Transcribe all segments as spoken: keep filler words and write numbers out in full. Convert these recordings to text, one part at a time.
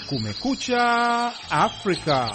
Kumekucha Afrika.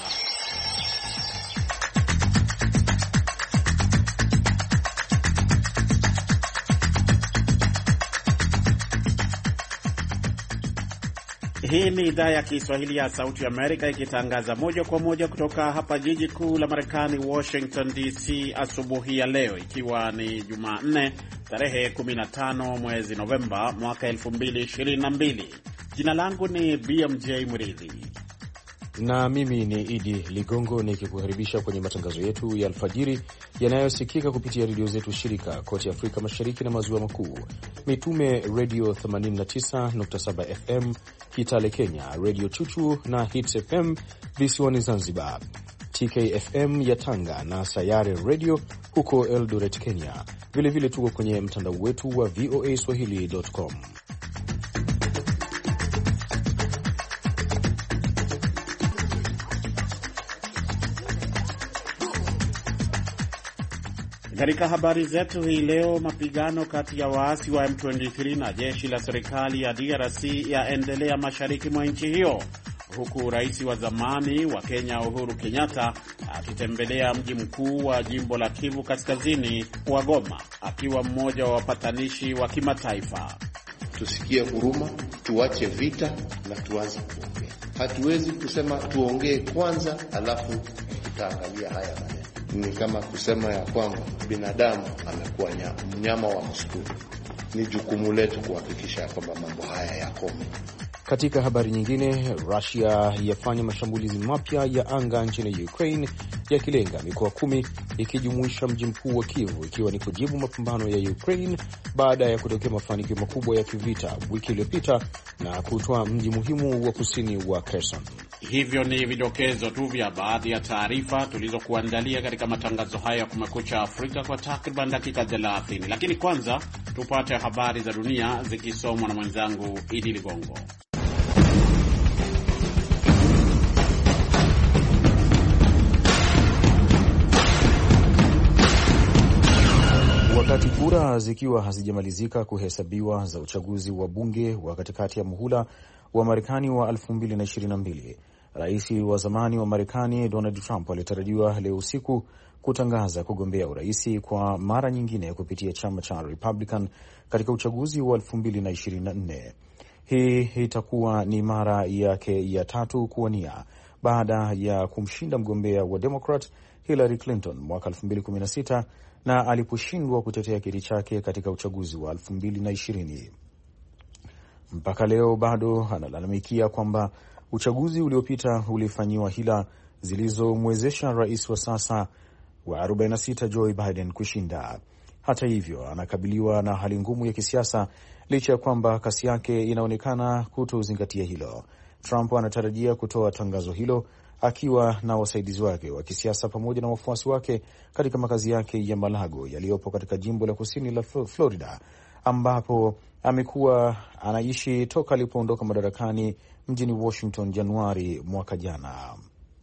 Hii ni idhaa ya Kiswahili ya Sauti ya Amerika ikitangaza moja kwa moja kutoka hapa jiji kuu la Marekani, Washington D C, asubuhi ya leo, ikiwa ni Jumanne tarehe kumi na tano mwezi Novemba mwaka elfu mbili ishirini na mbili. Jina langu ni B M J Mridhi na mimi ni Idi Ligongo nikikukaribisha kwenye matangazo yetu ya alfajiri yanayosikika kupitia redio zetu shirika kote Afrika Mashariki na Maziwa Makuu. Mitume Radio themanini na tisa nukta saba F M Kitale Kenya, Radio Chuchu na Hits F M visiwani Zanzibar, T K F M ya Tanga na Sayare Radio huko Eldoret Kenya. Vilevile tuko kwenye mtandao wetu wa V O A swahili dot com. Katika habari zetu hii leo, mapigano kati ya waasi wa M ishirini na tatu na jeshi la serikali ya D R C yaendelea mashariki mwa nchi hiyo, huku rais wa zamani wa Kenya Uhuru Kenyatta akitembelea mji mkuu wa jimbo la Kivu Kaskazini wa Goma, akiwa mmoja wa wapatanishi wa kimataifa. Tusikie huruma, tuache vita na tuanze kuongea. Hatuwezi kusema tuongee kwanza alafu tutaangalia haya maneno. Ni kama kusema ya kwamba binadamu amekuwa mnyama wa msituni. Ni jukumu letu kuhakikisha kwamba mambo haya yakome. Katika habari nyingine, Russia yafanya mashambulizi mapya ya anga nchini Ukraine yakilenga mikoa kumi ikijumuisha mji mkuu wa Kyiv, ikiwa ni kujibu mapambano ya Ukraine baada ya kutokea mafanikio makubwa ya kivita wiki iliyopita na kutoa mji muhimu wa kusini wa Kherson. Hivyo ni vidokezo tu vya baadhi ya taarifa tulizokuandalia katika matangazo haya ya Kumekucha Afrika kwa takriban dakika thelathini. Lakini kwanza tupate habari za dunia zikisomwa na mwenzangu Idi Ligongo. Wakati kura zikiwa hazijamalizika kuhesabiwa za uchaguzi wa bunge wa katikati ya muhula wa Marekani wa elfu mbili na ishirini na mbili, rais wa zamani wa Marekani Donald Trump alitarajiwa leo usiku kutangaza kugombea uraisi kwa mara nyingine kupitia chama cha Republican katika uchaguzi wa elfu mbili na ishirini na nne. Hii itakuwa ni mara yake ya tatu kuwania baada ya kumshinda mgombea wa Democrat Hillary Clinton mwaka elfu mbili kumi na sita na aliposhindwa kutetea kiti chake katika uchaguzi wa elfu mbili na ishirini. Mpaka leo bado analalamikia kwamba uchaguzi uliopita ulifanyiwa hila zilizomwezesha rais wa sasa wa arobaini na sita Joe Biden kushinda. Hata hivyo, anakabiliwa na hali ngumu ya kisiasa licha ya kwamba kasi yake inaonekana kutozingatia hilo. Trump anatarajia kutoa tangazo hilo akiwa na wasaidizi wake wa kisiasa pamoja na wafuasi wake katika makazi yake ya Malago yaliyopo katika jimbo la kusini la Florida, ambapo amekuwa anaishi toka alipoondoka madarakani mjini Washington Januari mwaka jana.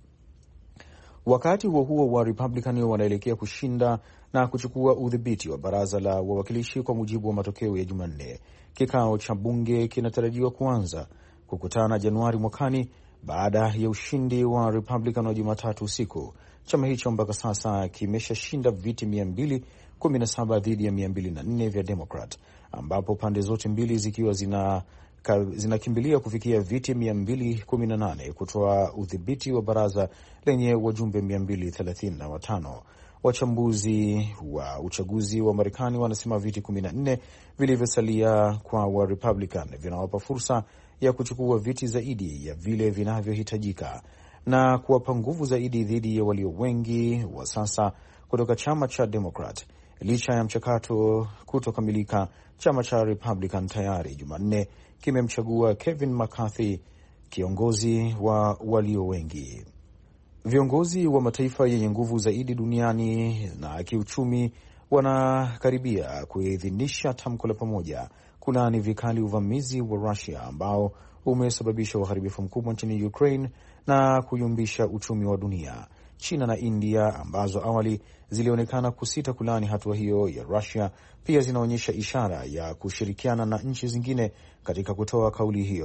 Wakati huo huo, wa Republican wanaelekea kushinda na kuchukua udhibiti wa baraza la wawakilishi kwa mujibu wa matokeo ya Jumanne. Kikao cha bunge kinatarajiwa kuanza kukutana Januari mwakani baada ya ushindi wa Republican wa Jumatatu usiku. Chama hicho mpaka sasa kimeshashinda viti mia mbili kumi na saba dhidi ya mia mbili na nne vya Democrat, ambapo pande zote mbili zikiwa zina zinakimbilia kufikia viti mia mbili kumi na nane kutoa udhibiti wa baraza lenye wajumbe mia mbili thelathini na watano. Wachambuzi wa uchaguzi wa Marekani wanasema viti kumi na nne vilivyosalia kwa wa Republican vinawapa fursa ya kuchukua viti zaidi ya vile vinavyohitajika na kuwapa nguvu zaidi dhidi ya walio wengi wa sasa kutoka chama cha Democrat. Licha ya mchakato kutokamilika, chama cha Republican tayari Jumanne kimemchagua Kevin McCarthy kiongozi wa walio wengi. Viongozi wa mataifa yenye nguvu zaidi duniani na kiuchumi wanakaribia kuidhinisha tamko la pamoja kulaani vikali uvamizi wa Russia ambao umesababisha uharibifu mkubwa nchini Ukraine na kuyumbisha uchumi wa dunia. China na India ambazo awali zilionekana kusita kulaani hatua hiyo ya Russia pia zinaonyesha ishara ya kushirikiana na nchi zingine katika kutoa kauli hiyo.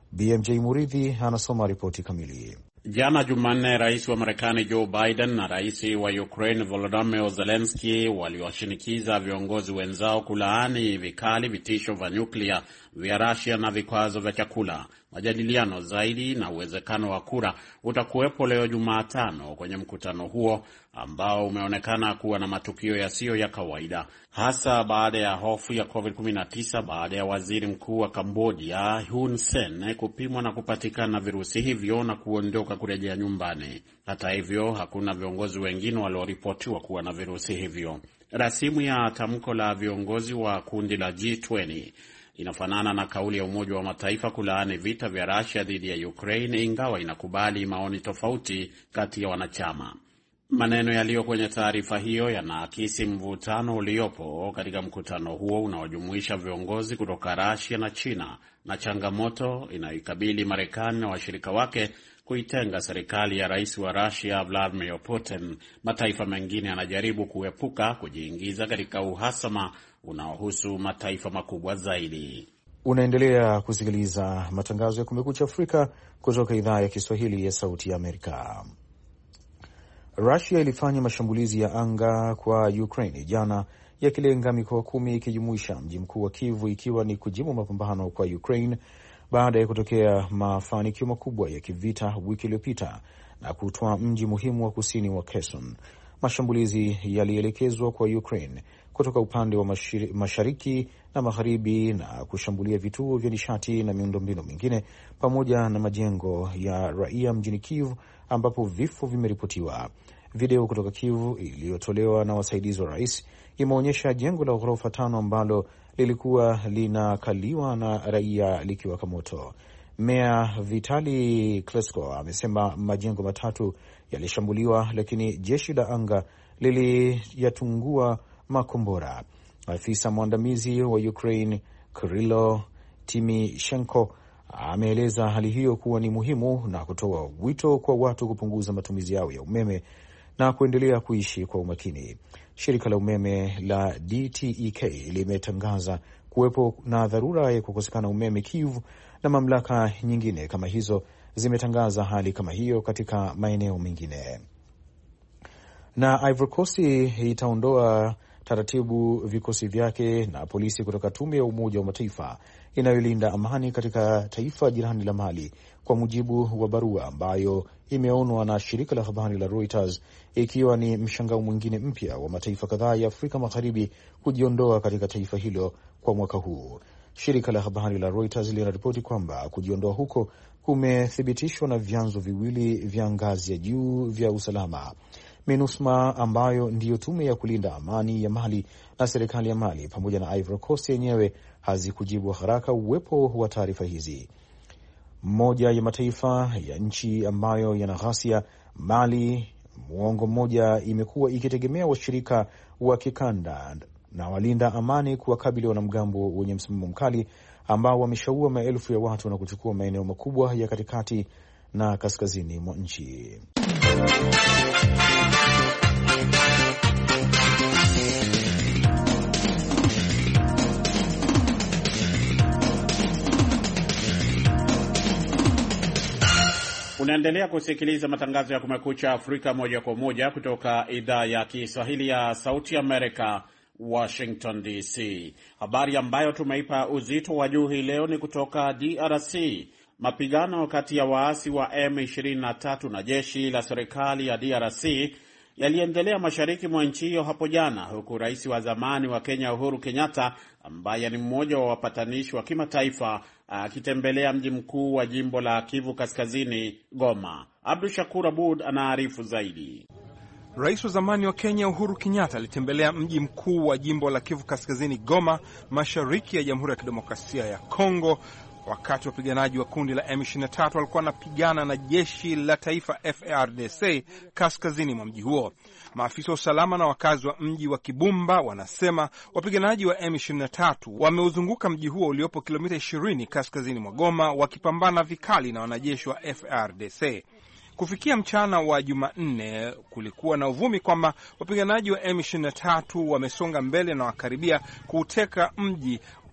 B M J Muridhi anasoma ripoti kamili. Jana Jumanne, rais wa Marekani Joe Biden na rais wa Ukraine Volodymyr Zelensky waliwashinikiza viongozi wenzao kulaani vikali vitisho vya nyuklia vya Russia na vikwazo vya chakula. Majadiliano zaidi na uwezekano wa kura utakuwepo leo Jumatano kwenye mkutano huo ambao umeonekana kuwa na matukio yasiyo ya kawaida, hasa baada ya hofu ya covid kumi na tisa baada ya waziri mkuu wa Cambodia Hun Sen kupimwa na kupatikana virusi hivyo na kuondoka kurejea nyumbani. Hata hivyo, hakuna viongozi wengine walioripotiwa kuwa na virusi hivyo. Rasimu ya tamko la viongozi wa kundi la G ishirini inafanana na kauli ya Umoja wa Mataifa kulaani vita vya Russia dhidi ya Ukraine, ingawa inakubali maoni tofauti kati ya wanachama. Maneno yaliyo kwenye taarifa hiyo yanaakisi mvutano uliopo katika mkutano huo unaojumuisha viongozi kutoka Russia na China na changamoto inayoikabili Marekani na washirika wake kuitenga serikali ya rais wa Russia Vladimir Putin. Mataifa mengine yanajaribu kuepuka kujiingiza katika uhasama unaohusu mataifa makubwa zaidi. Unaendelea kusikiliza matangazo ya Kumekucha Afrika kutoka idhaa ya Kiswahili ya Sauti ya Amerika. Russia ilifanya mashambulizi ya anga kwa Ukraine jana yakilenga mikoa kumi ikijumuisha mji mkuu wa Kyiv, ikiwa ni kujibu mapambano kwa Ukraine baada ya kutokea mafanikio makubwa ya kivita wiki iliyopita na kutoa mji muhimu wa kusini wa Kherson. Mashambulizi yalielekezwa kwa Ukraine kutoka upande wa mashiri, mashariki na magharibi na kushambulia vituo vya nishati na miundombinu mingine pamoja na majengo ya raia mjini Kyiv ambapo vifo vimeripotiwa. Video kutoka Kyiv iliyotolewa na wasaidizi wa rais imeonyesha jengo la ghorofa tano ambalo lilikuwa linakaliwa na raia likiwaka moto. Meya Vitali Klitschko amesema majengo matatu yalishambuliwa, lakini jeshi la anga liliyatungua makombora. Afisa mwandamizi wa Ukraine Kirilo Timoshenko ameeleza hali hiyo kuwa ni muhimu na kutoa wito kwa watu kupunguza matumizi yao ya umeme na kuendelea kuishi kwa umakini. Shirika la umeme la D T E K limetangaza kuwepo na dharura ya kukosekana umeme Kyiv, na mamlaka nyingine kama hizo zimetangaza hali kama hiyo katika maeneo mengine. Na Ivory Coast itaondoa taratibu vikosi vyake na polisi kutoka tume ya Umoja wa Mataifa inayolinda amani katika taifa jirani la Mali, kwa mujibu wa barua ambayo imeonwa na shirika la habari la Reuters, ikiwa ni mshangao mwingine mpya wa mataifa kadhaa ya Afrika Magharibi kujiondoa katika taifa hilo kwa mwaka huu. Shirika la habari la Reuters linaripoti kwamba kujiondoa huko kumethibitishwa na vyanzo viwili vya ngazi ya juu vya usalama. MINUSMA ambayo ndiyo tume ya kulinda amani ya Mali na serikali ya Mali pamoja na Ivory Coast yenyewe hazikujibu haraka uwepo wa taarifa hizi. Mmoja ya mataifa ya nchi ambayo yana ghasia, Mali, muongo mmoja imekuwa ikitegemea washirika wa kikanda na walinda amani kuwakabili wanamgambo wenye msimamo mkali ambao wameshaua maelfu ya watu na kuchukua maeneo makubwa ya katikati na kaskazini mwa nchi. Unaendelea kusikiliza matangazo ya Kumekucha Afrika moja kwa moja kutoka idhaa ya Kiswahili ya Sauti Amerika, Washington D C. Habari ambayo tumeipa uzito wa juu hii leo ni kutoka D R C. Mapigano kati ya waasi wa M ishirini na tatu na jeshi la serikali ya D R C yaliendelea mashariki mwa nchi hiyo hapo jana, huku rais wa zamani wa Kenya Uhuru Kenyatta, ambaye ni mmoja wa wapatanishi wa kimataifa, akitembelea mji mkuu wa jimbo la Kivu Kaskazini, Goma. Abdul Shakur Abud anaarifu zaidi. Rais wa zamani wa Kenya Uhuru Kenyatta alitembelea mji mkuu wa jimbo la Kivu Kaskazini, Goma, mashariki ya Jamhuri ya Kidemokrasia ya Kongo, wakati wapiganaji wa kundi la M ishirini na tatu walikuwa wanapigana na jeshi la taifa F A R D C kaskazini mwa mji huo. Maafisa wa usalama na wakazi wa mji wa Kibumba wanasema wapiganaji wa M ishirini na tatu wameuzunguka mji huo uliopo kilomita ishirini kaskazini mwa Goma, wakipambana vikali na wanajeshi wa F A R D C. Kufikia mchana wa Jumanne, kulikuwa na uvumi kwamba wapiganaji wa M ishirini na tatu wamesonga mbele na wakaribia kuuteka mji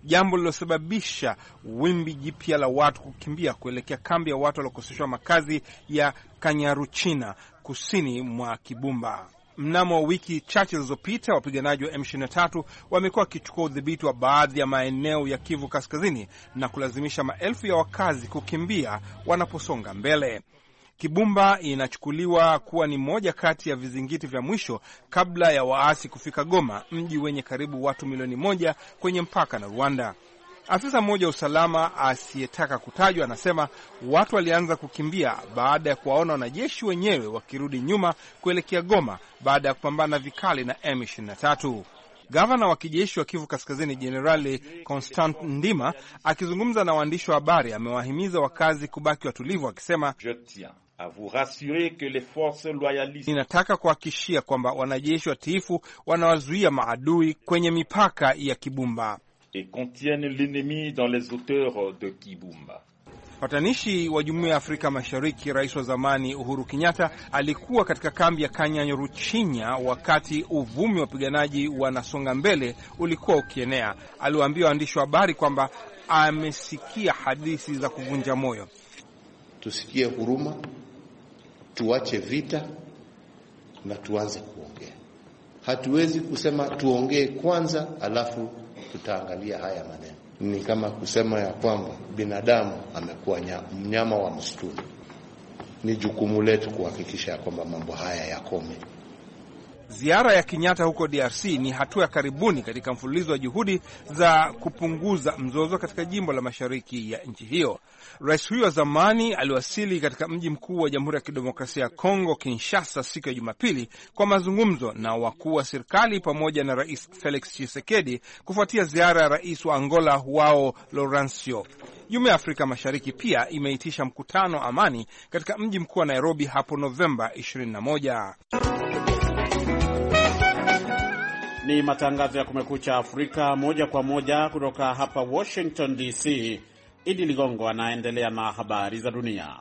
jambo lililosababisha wimbi jipya la watu kukimbia kuelekea kambi ya watu waliokoseshwa makazi ya Kanyaruchinya kusini mwa Kibumba. Mnamo wiki chache zilizopita, wapiganaji wa M ishirini na tatu wamekuwa wakichukua udhibiti wa baadhi ya maeneo ya Kivu Kaskazini na kulazimisha maelfu ya wakazi kukimbia wanaposonga mbele. Kibumba inachukuliwa kuwa ni moja kati ya vizingiti vya mwisho kabla ya waasi kufika Goma, mji wenye karibu watu milioni moja kwenye mpaka na Rwanda. Afisa mmoja wa usalama asiyetaka kutajwa anasema watu walianza kukimbia baada ya kuwaona wanajeshi wenyewe wakirudi nyuma kuelekea Goma baada ya kupambana vikali na M ishirini na tatu. Gavana wa kijeshi wa Kivu Kaskazini Jenerali Constant Ndima akizungumza na waandishi wa habari amewahimiza wakazi kubaki watulivu, akisema ninataka kuhakikishia kwamba wanajeshi watiifu wanawazuia maadui kwenye mipaka ya Kibumba. Et contiennent l'ennemi dans les hauteurs de Kibumba. Watanishi wa Jumuiya ya Afrika Mashariki, rais wa zamani Uhuru Kenyatta alikuwa katika kambi ya Kanyaruchinya wakati uvumi wa wapiganaji wanasonga mbele ulikuwa ukienea. Aliwaambia waandishi wa habari kwamba amesikia hadithi za kuvunja moyo. Tusikie huruma, tuache vita na tuanze kuongea. Hatuwezi kusema tuongee kwanza alafu tutaangalia haya maneno. Ni kama kusema ya kwamba binadamu amekuwa mnyama wa msituni. Ni jukumu letu kuhakikisha kwamba mambo haya yakome. Ziara ya Kenyatta huko D R C ni hatua ya karibuni katika mfululizo wa juhudi za kupunguza mzozo katika jimbo la mashariki ya nchi hiyo. Rais huyo wa zamani aliwasili katika mji mkuu wa Jamhuri ya Kidemokrasia ya Kongo, Kinshasa, siku ya Jumapili kwa mazungumzo na wakuu wa serikali pamoja na Rais Felix Tshisekedi kufuatia ziara ya rais wa Angola Joao Lourenço. Jumuiya ya Afrika Mashariki pia imeitisha mkutano amani katika mji mkuu wa Nairobi hapo Novemba ishirini na moja. Ni matangazo ya Kumekucha Afrika moja kwa moja kutoka hapa Washington D C. Idi Ligongo anaendelea na habari za dunia.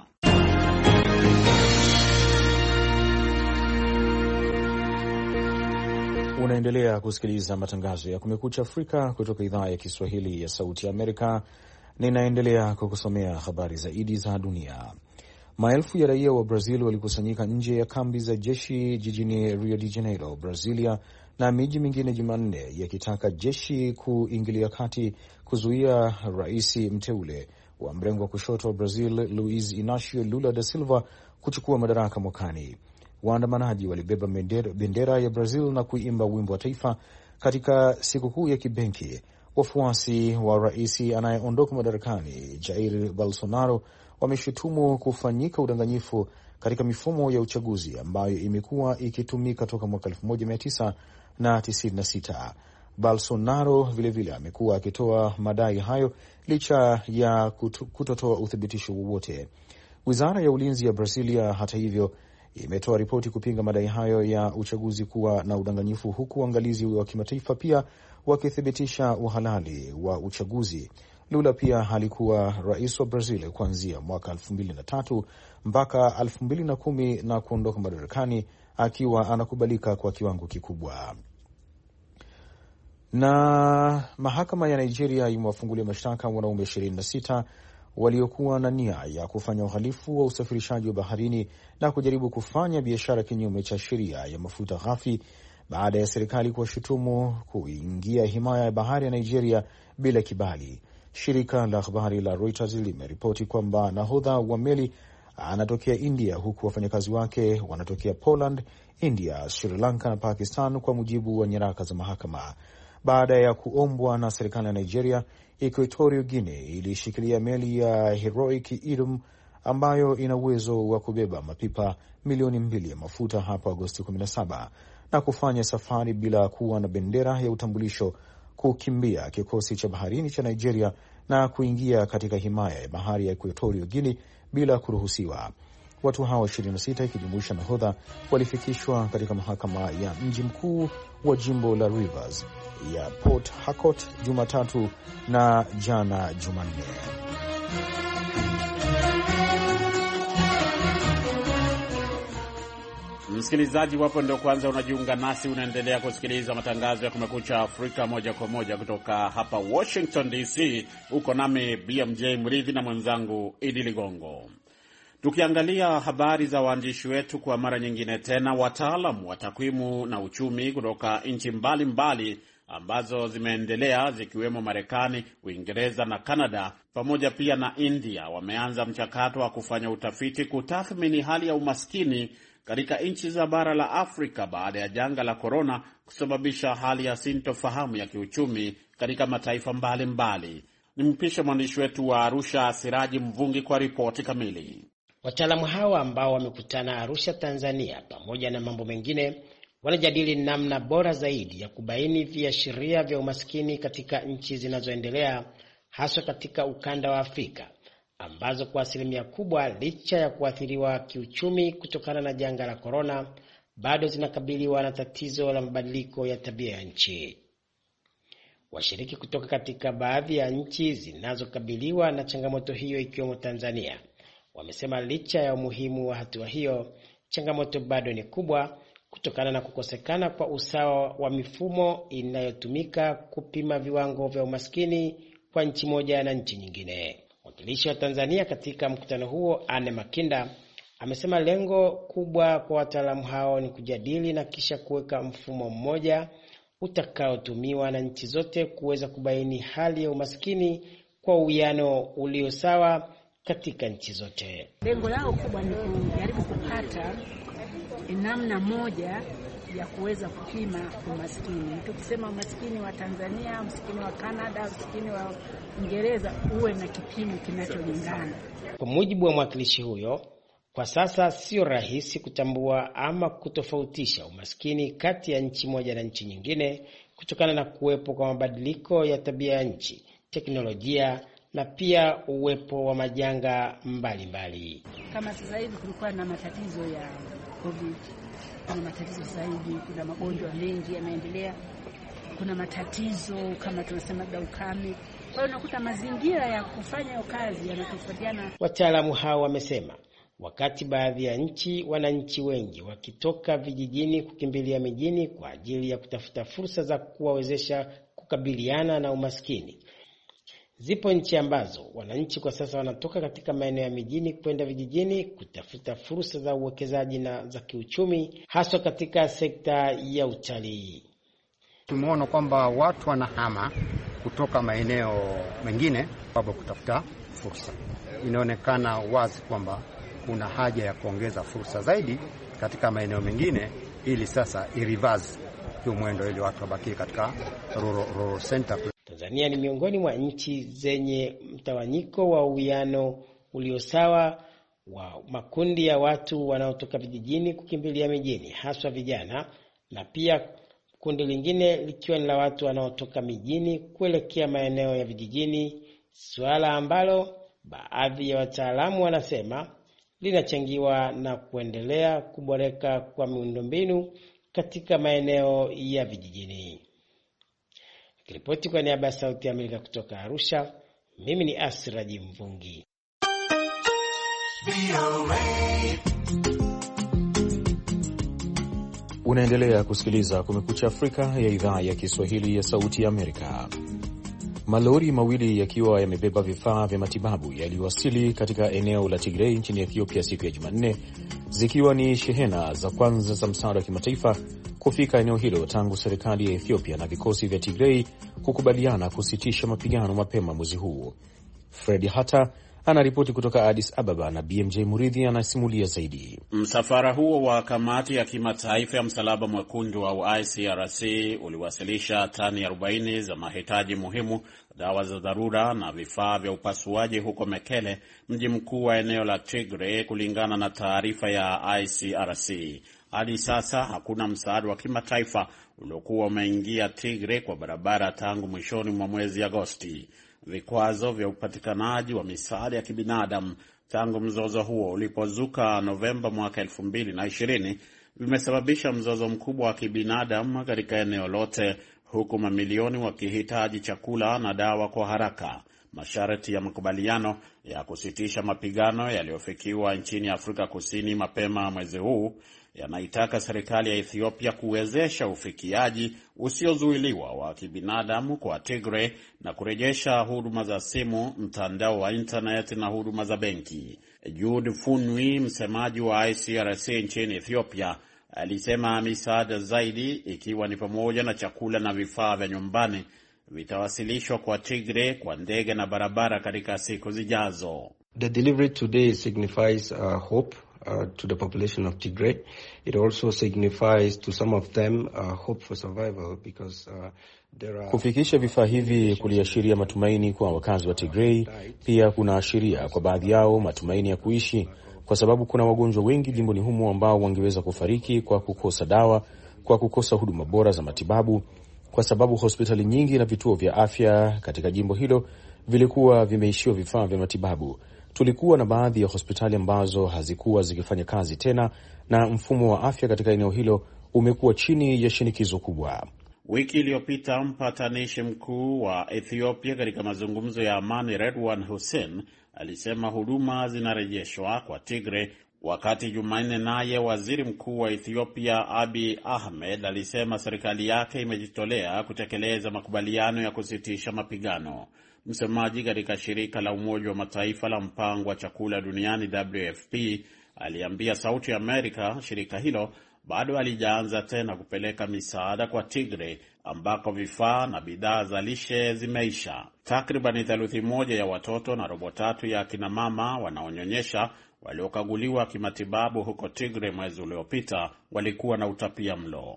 Unaendelea kusikiliza matangazo ya Kumekucha Afrika kutoka idhaa ya Kiswahili ya Sauti ya Amerika. Ninaendelea kukusomea habari zaidi za dunia. Maelfu ya raia wa Brazil walikusanyika nje ya kambi za jeshi jijini Rio de Janeiro, Brazilia na miji mingine Jumanne yakitaka jeshi kuingilia kati kuzuia rais mteule wa mrengo wa kushoto wa Brazil Luiz Inacio Lula da Silva kuchukua madaraka mwakani. Waandamanaji walibeba bendera ya Brazil na kuimba wimbo wa taifa katika sikukuu ya kibenki. Wafuasi wa rais anayeondoka madarakani Jair Bolsonaro wameshutumu kufanyika udanganyifu katika mifumo ya uchaguzi ambayo imekuwa ikitumika toka mwaka elfu moja mia tisa tisini na sita. Bolsonaro vilevile amekuwa akitoa madai hayo licha ya kutotoa uthibitisho wowote. Wizara ya ulinzi ya Brasilia, hata hivyo, imetoa ripoti kupinga madai hayo ya uchaguzi kuwa na udanganyifu, huku waangalizi wa kimataifa pia wakithibitisha uhalali wa uchaguzi. Lula pia alikuwa rais wa Brazil kuanzia mwaka elfu mbili na tatu mpaka elfu mbili na kumi na kuondoka madarakani akiwa anakubalika kwa kiwango kikubwa. Na mahakama ya Nigeria imewafungulia mashtaka wanaume ishirini na sita waliokuwa na nia ya kufanya uhalifu wa usafirishaji wa baharini na kujaribu kufanya biashara kinyume cha sheria ya mafuta ghafi baada ya serikali kuwashutumu kuingia himaya ya bahari ya Nigeria bila kibali. Shirika la habari la Reuters limeripoti kwamba nahodha wa meli anatokea India huku wafanyakazi wake wanatokea Poland, India, Sri Lanka na Pakistan, kwa mujibu wa nyaraka za mahakama. Baada ya kuombwa na serikali ya Nigeria, Equatorial Guinea ilishikilia meli ya Heroic Idom ambayo ina uwezo wa kubeba mapipa milioni mbili ya mafuta hapo Agosti kumi na saba na kufanya safari bila kuwa na bendera ya utambulisho, kukimbia kikosi cha baharini cha Nigeria na kuingia katika himaya ya bahari ya Equatorial Guinea bila kuruhusiwa. Watu hao ishirini na sita ikijumuisha nahodha walifikishwa katika mahakama ya mji mkuu wa jimbo la Rivers ya Port Harcourt Jumatatu na jana Jumanne. Msikilizaji, wapo ndio kwanza unajiunga nasi, unaendelea kusikiliza matangazo ya Kumekucha Afrika moja kwa moja kutoka hapa Washington D C. Uko nami B M J Mridhi na mwenzangu Idi Ligongo. Tukiangalia habari za waandishi wetu kwa mara nyingine tena, wataalamu wa takwimu na uchumi kutoka nchi mbalimbali ambazo zimeendelea zikiwemo Marekani, Uingereza na Kanada pamoja pia na India wameanza mchakato wa kufanya utafiti kutathmini hali ya umaskini katika nchi za bara la Afrika baada ya janga la korona kusababisha hali ya sintofahamu ya kiuchumi katika mataifa mbalimbali. Nimpishe mwandishi wetu wa Arusha Siraji Mvungi kwa ripoti kamili. Wataalamu hawa ambao wamekutana Arusha, Tanzania, pamoja na mambo mengine, wanajadili namna bora zaidi ya kubaini viashiria vya umaskini katika nchi zinazoendelea, hasa katika ukanda wa Afrika ambazo kwa asilimia kubwa, licha ya kuathiriwa kiuchumi kutokana na janga la korona, bado zinakabiliwa na tatizo la mabadiliko ya tabia ya nchi. Washiriki kutoka katika baadhi ya nchi zinazokabiliwa na changamoto hiyo ikiwemo Tanzania wamesema licha ya umuhimu wa hatua hiyo, changamoto bado ni kubwa kutokana na kukosekana kwa usawa wa mifumo inayotumika kupima viwango vya umaskini kwa nchi moja na nchi nyingine. Mwakilishi wa Tanzania katika mkutano huo, Anne Makinda, amesema lengo kubwa kwa wataalamu hao ni kujadili na kisha kuweka mfumo mmoja utakaotumiwa na nchi zote kuweza kubaini hali ya umaskini kwa uwiano ulio sawa katika nchi zote. Lengo lao kubwa ni kujaribu kupata namna moja ya kuweza kupima umaskini. Tukisema umaskini wa Tanzania, umaskini wa Canada, umaskini wa Uingereza uwe na kipimo kinacholingana. Kwa mujibu wa mwakilishi huyo, kwa sasa sio rahisi kutambua ama kutofautisha umaskini kati ya nchi moja na nchi nyingine kutokana na kuwepo kwa mabadiliko ya tabia ya nchi, teknolojia na pia uwepo wa majanga mbalimbali. Kama sasa hivi kulikuwa na matatizo ya COVID, kuna matatizo zaidi, kuna magonjwa mengi yanaendelea, kuna matatizo kama tunasema da ukame. Kwa hiyo unakuta mazingira ya kufanya kazi yanatofautiana. Wataalamu hao wamesema wakati baadhi ya nchi wananchi wengi wakitoka vijijini kukimbilia mijini kwa ajili ya kutafuta fursa za kuwawezesha kukabiliana na umaskini, zipo nchi ambazo wananchi kwa sasa wanatoka katika maeneo ya mijini kwenda vijijini kutafuta fursa za uwekezaji na za kiuchumi, hasa katika sekta ya utalii. Tumeona kwamba watu wanahama kutoka maeneo mengine kwa kutafuta fursa. Inaonekana wazi kwamba kuna haja ya kuongeza fursa zaidi katika maeneo mengine ili sasa i-reverse hiyo mwendo ili watu wabaki katika rural, rural center. Tanzania ni miongoni mwa nchi zenye mtawanyiko wa uwiano uliosawa wa makundi ya watu wanaotoka vijijini kukimbilia mijini, haswa vijana, na pia kundi lingine likiwa ni la watu wanaotoka mijini kuelekea maeneo ya vijijini, suala ambalo baadhi ya wataalamu wanasema linachangiwa na kuendelea kuboreka kwa miundombinu katika maeneo ya vijijini. Kiripoti kwa niaba ya Sauti ya Amerika kutoka Arusha, mimi ni Asiraji Mvungi. Unaendelea kusikiliza Kumekucha Afrika ya idhaa ya Kiswahili ya Sauti ya Amerika. Malori mawili yakiwa yamebeba vifaa vya matibabu yaliwasili katika eneo la Tigray nchini Ethiopia siku ya Jumanne, zikiwa ni shehena za kwanza za msaada wa kimataifa kufika eneo hilo tangu serikali ya Ethiopia na vikosi vya Tigray kukubaliana kusitisha mapigano mapema mwezi huu. Fred Hatta anaripoti kutoka Addis Ababa na B M J Muridhi anasimulia zaidi. Msafara huo wa kamati ya kimataifa ya msalaba mwekundu au I C R C uliwasilisha tani arobaini za mahitaji muhimu, dawa za dharura na vifaa vya upasuaji huko Mekele, mji mkuu wa eneo la Tigray, kulingana na taarifa ya I C R C. Hadi sasa hakuna msaada wa kimataifa uliokuwa umeingia Tigray kwa barabara tangu mwishoni mwa mwezi Agosti. Vikwazo vya upatikanaji wa misaada ya kibinadamu tangu mzozo huo ulipozuka Novemba mwaka elfu mbili na ishirini vimesababisha mzozo mkubwa wa kibinadamu katika eneo lote, huku mamilioni wakihitaji chakula na dawa kwa haraka. Masharti ya makubaliano ya kusitisha mapigano yaliyofikiwa nchini Afrika Kusini mapema mwezi huu yanaitaka serikali ya Ethiopia kuwezesha ufikiaji usiozuiliwa wa kibinadamu kwa Tigray na kurejesha huduma za simu, mtandao wa internet na huduma za benki. Jude Funwi, msemaji wa I C R C nchini Ethiopia, alisema misaada zaidi, ikiwa ni pamoja na chakula na vifaa vya nyumbani, vitawasilishwa kwa Tigray kwa ndege na barabara katika siku zijazo. The delivery today signifies uh, hope uh, to the population of Tigray. It also signifies to some of them uh, hope for survival because uh, there are... Kufikisha vifaa hivi kuliashiria matumaini kwa wakazi wa Tigray. Pia kuna ashiria kwa baadhi yao matumaini ya kuishi, kwa sababu kuna wagonjwa wengi jimboni humo ambao wangeweza kufariki kwa kukosa dawa, kwa kukosa huduma bora za matibabu, kwa sababu hospitali nyingi na vituo vya afya katika jimbo hilo vilikuwa vimeishiwa vifaa vya matibabu. Tulikuwa na baadhi ya hospitali ambazo hazikuwa zikifanya kazi tena, na mfumo wa afya katika eneo hilo umekuwa chini ya shinikizo kubwa. Wiki iliyopita mpatanishi mkuu wa Ethiopia katika mazungumzo ya amani Redwan Hussein alisema huduma zinarejeshwa kwa Tigray, wakati Jumanne naye waziri mkuu wa Ethiopia Abiy Ahmed alisema serikali yake imejitolea kutekeleza makubaliano ya kusitisha mapigano. Msemaji katika shirika la Umoja wa Mataifa la mpango wa chakula duniani W F P aliambia Sauti ya Amerika shirika hilo bado halijaanza tena kupeleka misaada kwa Tigray, ambako vifaa na bidhaa za lishe zimeisha. Takriban theluthi moja ya watoto na robo tatu ya akina mama wanaonyonyesha waliokaguliwa kimatibabu huko Tigray mwezi uliopita walikuwa na utapia mlo.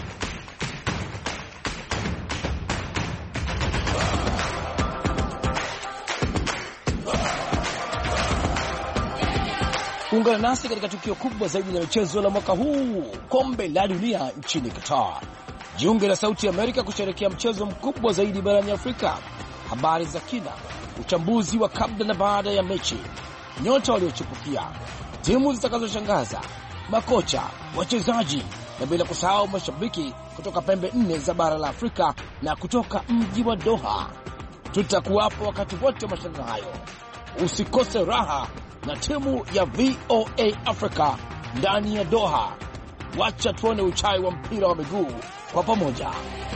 Ungana nasi katika tukio kubwa zaidi la michezo la mwaka huu, kombe la dunia nchini Qatar. Jiunge na Sauti ya Amerika kusherehekea mchezo mkubwa zaidi barani Afrika. Habari za kina, uchambuzi wa kabla na baada ya mechi, nyota waliochipukia, timu zitakazoshangaza, makocha, wachezaji, na bila kusahau mashabiki kutoka pembe nne za bara la Afrika na kutoka mji wa Doha. Tutakuwapo wakati wote wa mashindano hayo. Usikose raha na timu ya V O A Africa ndani ya Doha. Wacha tuone uchai wa mpira wa miguu kwa pamoja.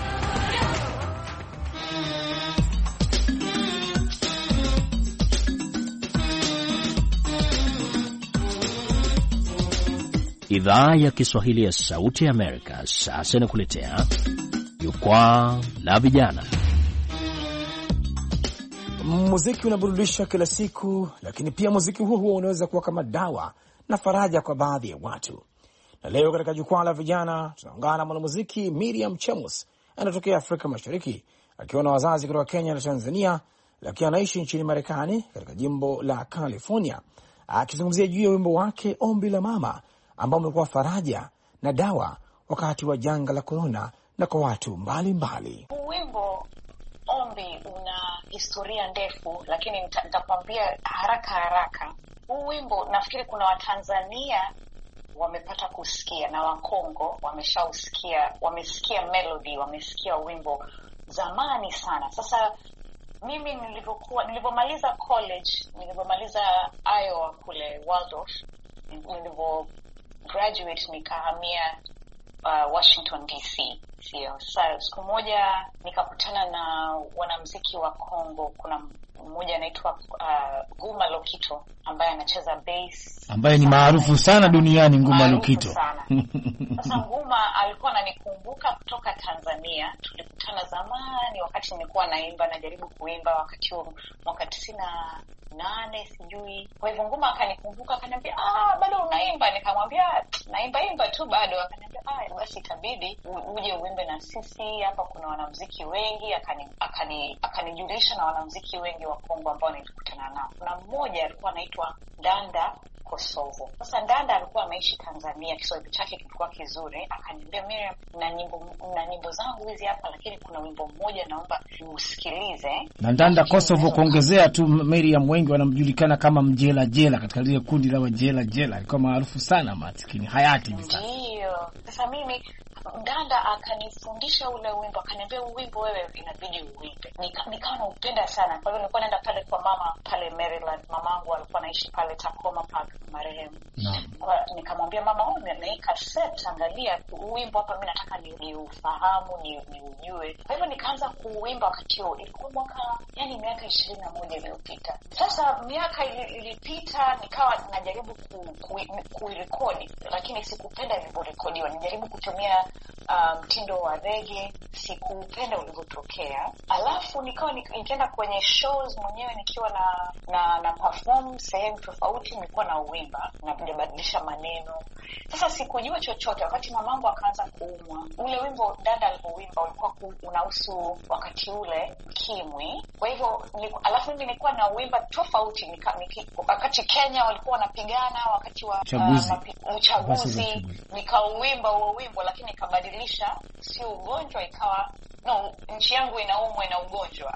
Idhaa ya Kiswahili ya Sauti ya Amerika sasa inakuletea Jukwaa la Vijana. Muziki unaburudisha kila siku, lakini pia muziki huo huo unaweza kuwa kama dawa na faraja kwa baadhi ya watu. Na leo katika Jukwaa la Vijana tunaungana na mwanamuziki Miriam Chemus, anatokea Afrika Mashariki, akiwa na wazazi kutoka Kenya na Tanzania, lakini anaishi nchini Marekani katika jimbo la California, akizungumzia juu ya wimbo wake Ombi la Mama, ambao umekuwa faraja na dawa wakati wa janga la corona na kwa watu mbalimbali. Wimbo Ombi una historia ndefu, lakini nitakwambia haraka haraka. Huu wimbo nafikiri kuna Watanzania wamepata kusikia na Wakongo wameshausikia, wamesikia melody, wamesikia wimbo zamani sana. Sasa mimi nilivyokuwa nilivyomaliza college, nilivyomaliza Iowa kule Waldorf, nilivyo graduate nikahamia uh, Washington D C. Sio, sasa siku moja nikakutana na wanamuziki wa Kongo. Kuna mmoja anaitwa uh, Nguma Lokito ambaye anacheza bass, ambaye ni maarufu sana duniani, Nguma Lokito. Sasa Nguma alikuwa ananikumbuka kutoka Tanzania. Tulikutana zamani wakati nilikuwa naimba, najaribu kuimba wakati huo mwaka tisini na nane sijui. Kwa hivyo Nguma akanikumbuka, akaniambia, "Ah, bado unaimba?" Nikamwambia, "Naimba imba tu bado." Akaniambia, "Ah, basi itabidi uje uimbe na sisi hapa, kuna wanamuziki wengi." Akani akani akanijulisha na wanamuziki wengi wa Kongo ambao nilikutana nao. Kuna mmoja alikuwa anaitwa Ndanda Kosovo. Sasa Ndanda alikuwa ameishi Tanzania, Kiswahili chake kilikuwa kizuri. Akaniambia, "Miriam, na nyimbo na nyimbo zangu hizi hapa, lakini kuna wimbo mmoja naomba usikilize." Na Ndanda Kosovo, kuongezea tu Miriam, wengi wanamjulikana kama Mjela Jela katika lile kundi la Wajela Jela. Alikuwa maarufu sana, maskini hayati hivi sasa. Ndio. Sasa mimi Dada akanifundisha ule wimbo, akaniambia wimbo wewe inabidi uimbe. Nika, nikawa naupenda sana. Kwa hiyo nilikuwa naenda pale kwa mama pale Maryland. Mamangu alikuwa anaishi pale Tacoma Park, marehemu. Kwa nikamwambia mama, oh, na cassette, angalia wimbo hapa, mimi nataka ni, ni ufahamu ni, ni ujue. Kwa hivyo nikaanza kuuimba wakati huo. Ilikuwa mwaka yani miaka ishirini na moja iliyopita. Sasa miaka ilipita, nikawa najaribu kuirekodi, ku, ku lakini sikupenda ilivyorekodiwa. Nijaribu kutumia mtindo um, wa reggae, sikupenda ulivyotokea. Alafu nikawa nikienda kwenye shows mwenyewe nikiwa na na, na perform sehemu tofauti, nilikuwa na uimba na kubadilisha maneno. Sasa sikujua chochote wakati mamangu akaanza kuumwa. Ule wimbo dada alipouimba ulikuwa unahusu wakati ule ukimwi. Kwa hivyo alafu mimi nilikuwa na uimba tofauti, nika, niki, wakati Kenya walikuwa wanapigana wakati wa uchaguzi, uh, uchaguzi nikauimba huo wimbo, lakini nikabadilisha, sio ugonjwa ikawa no, nchi yangu inaumwa na ugonjwa.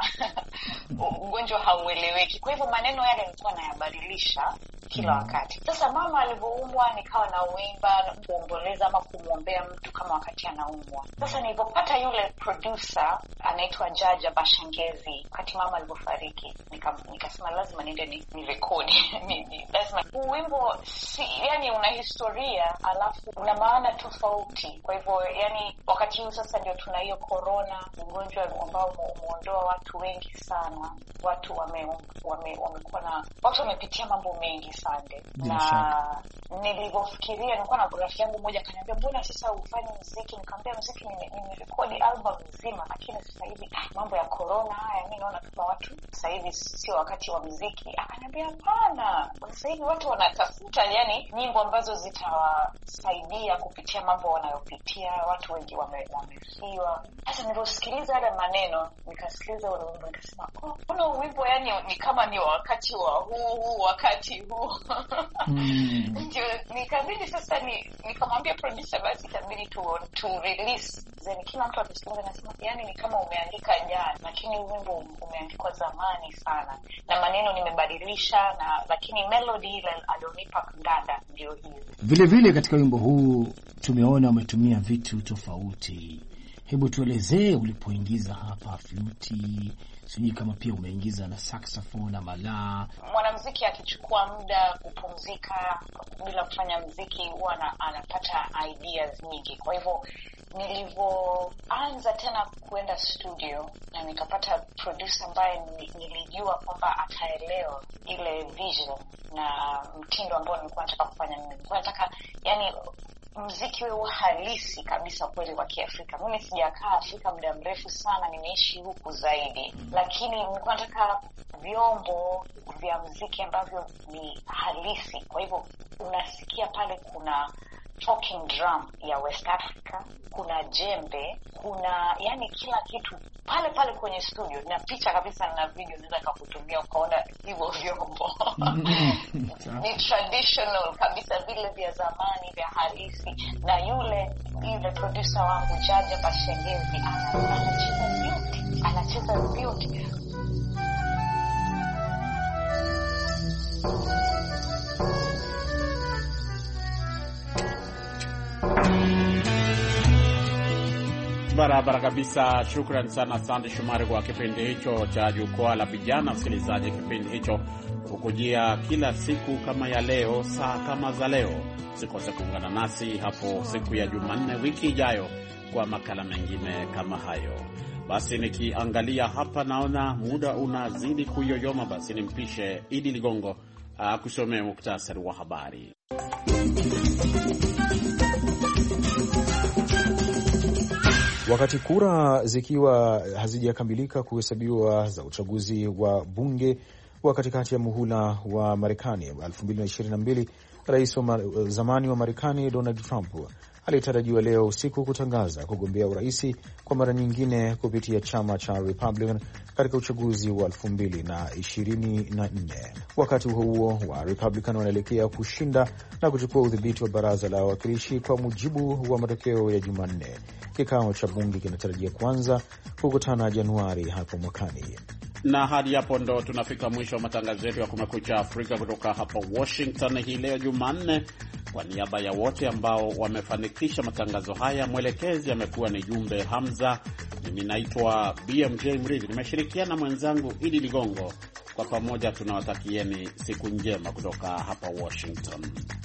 Ugonjwa haueleweki. Kwa hivyo maneno yale nilikuwa nayabadilisha kila wakati. Sasa mama alipoumwa nikawa na uimba na kuomboleza ama kumwombea mtu kama wakati anaumwa. Sasa nilipopata yule producer anaitwa Jaja Bashengezi, wakati mama alipofariki, nikasema nika lazima niende ni, ni record. ni, ni, lazima wimbo si, yani una historia alafu una maana tofauti. Kwa hivyo yani wakati huu sasa ndio tuna hiyo corona, ugonjwa ambao umeondoa watu wengi sana. Watu wame wame wamekuwa na watu wamepitia mambo mengi sana. Na nilivyofikiria, nilikuwa na rafiki yangu mmoja akaniambia, mbona sasa ufanye muziki? Nikamwambia muziki nimerekodi album nzima, lakini sasa hivi ah, mambo ya corona haya, mimi naona kama watu sasa hivi sio wakati wa muziki. Akaniambia hapana, sasa hivi watu wanatafuta yani nyimbo ambazo zitawasaidia kupitia mambo wanayopitia. Watu wengi wamefiwa. Sasa niliposikiliza yale maneno, nikasikiliza ule wimbo, nikasema oh, kuna wimbo yani ni kama ni wakati wa huu huu wakati huu. mm. Ndio nikabidi sasa ni nikamwambia producer, basi itabidi tu to release. Then kila mtu akisikiliza nasema yani ni kama umeandika jana, lakini wimbo umeandikwa zamani sana na maneno nimebadilisha, na lakini melody ile alionipa dada ndio hiyo. Vile vile katika wimbo huu tumeona umetumia vitu tofauti. Hebu tuelezee ulipoingiza hapa fluti, sijui kama pia umeingiza na saxophone na malaa. Mwanamuziki akichukua muda kupumzika bila kufanya muziki huwa anapata ideas nyingi. Kwa hivyo nilivyoanza tena kuenda studio na nikapata producer ambaye nilijua kwamba ataelewa ile vision na mtindo ambao nilikuwa nataka kufanya mimi. Nilikuwa nataka yani muziki wewe halisi kabisa kweli wa Kiafrika. Mimi sijakaa Afrika muda mrefu sana, nimeishi huku zaidi. Lakini nilikuwa nataka vyombo vya muziki ambavyo ni halisi. Kwa hivyo unasikia pale kuna talking drum ya West Africa, kuna jembe, kuna yani kila kitu pale pale kwenye studio. Na picha kabisa na video naweza kukutumia ukaona hivyo vyombo. Ni traditional kabisa, vile vya zamani vya halisi. Na yule yule producer wangu Jaja Bashengezi anacheza vyote, anacheza vyote. Barabara kabisa. Shukrani sana Sande Shumari kwa kipindi hicho cha Jukwaa la Vijana. Msikilizaji, kipindi hicho hukujia kila siku kama ya leo, saa kama za leo. Usikose kuungana nasi hapo siku ya Jumanne wiki ijayo kwa makala mengine kama hayo. Basi nikiangalia hapa naona muda unazidi kuyoyoma, basi nimpishe Idi Ligongo akusomea muktasari wa habari. Wakati kura zikiwa hazijakamilika kuhesabiwa za uchaguzi wa bunge wa katikati ya muhula wa Marekani elfu mbili na ishirini na mbili, rais wa zamani wa Marekani Donald Trump alitarajiwa leo usiku kutangaza kugombea uraisi kwa mara nyingine kupitia chama cha Republican katika uchaguzi wa elfu mbili na ishirini na nne. Wakati huo huo, wa Republican wanaelekea kushinda na kuchukua udhibiti wa baraza la wawakilishi kwa mujibu wa matokeo ya Jumanne. Kikao cha bunge kinatarajia kuanza kukutana Januari hapo mwakani. Na hadi hapo ndo tunafika mwisho wa matangazo yetu ya Kumekucha Afrika kutoka hapa Washington hii leo Jumanne. Kwa niaba ya wote ambao wamefanikisha matangazo haya, mwelekezi amekuwa ni Jumbe Hamza. Mimi naitwa B M J Mridhi, nimeshirikiana mwenzangu Idi Ligongo. Kwa pamoja tunawatakieni siku njema kutoka hapa Washington.